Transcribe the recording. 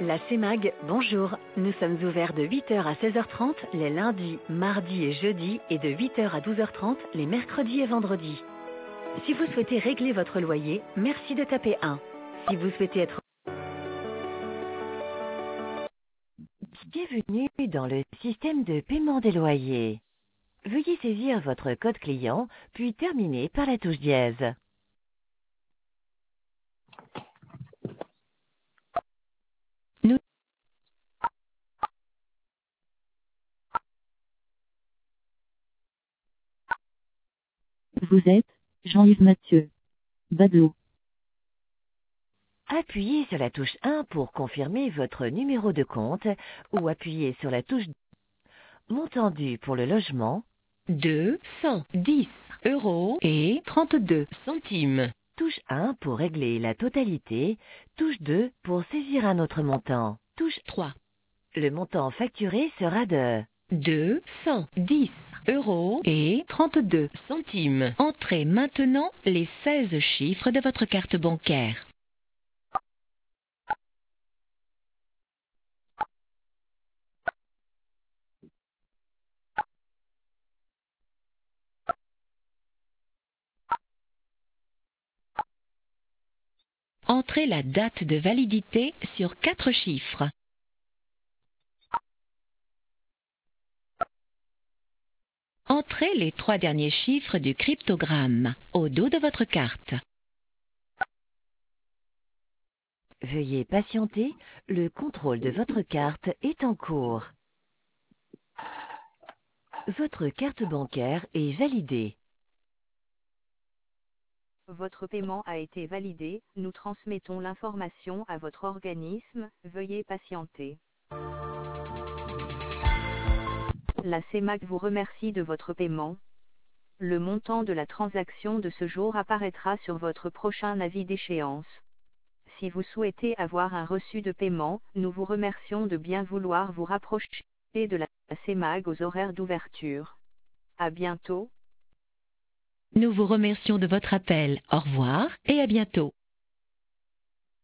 La CEMAG, bonjour. Nous sommes ouverts de 8 heures à 16h30 les lundis, mardis et jeudis et de 8 heures à 12h30 les mercredis et vendredis. Si vous souhaitez régler votre loyer, merci de taper 1. Si vous souhaitez être... Bienvenue dans le système de paiement des loyers. Veuillez saisir votre code client, puis terminer par la touche dièse. Nous Vous êtes Jean-Yves Mathieu. Badelot. Appuyez sur la touche 1 pour confirmer votre numéro de compte ou appuyez sur la touche montant dû pour le logement 210,32 €. Touche 1 pour régler la totalité. Touche 2 pour saisir un autre montant. Touche 3. Le montant facturé sera de 210,32 €. Entrez maintenant les 16 chiffres de votre carte bancaire. Entrez la date de validité sur 4 chiffres. Entrez les 3 derniers chiffres du cryptogramme au dos de votre carte. Veuillez patienter, le contrôle de votre carte est en cours. Votre carte bancaire est validée. Votre paiement a été validé, nous transmettons l'information à votre organisme, veuillez patienter. La CEMAG vous remercie de votre paiement. Le montant de la transaction de ce jour apparaîtra sur votre prochain avis d'échéance. Si vous souhaitez avoir un reçu de paiement, nous vous remercions de bien vouloir vous rapprocher de la CEMAG aux horaires d'ouverture. À bientôt. Nous vous remercions de votre appel. Au revoir et à bientôt.